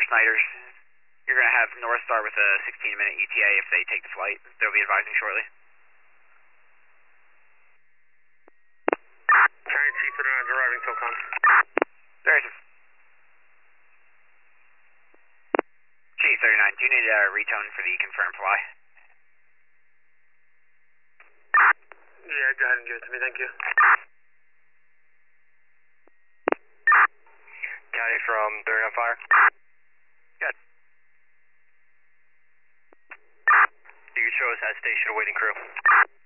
Snyders. You're going to have North Star with a 16-minute ETA if they take the flight. They'll be advising shortly. Giant Chief, they're not arriving till con. There is. Chief 39, do you need a retone for the confirmed fly? Yeah, go ahead and give it to me, thank you. County from 30 on fire. Good. You can show us that station awaiting crew.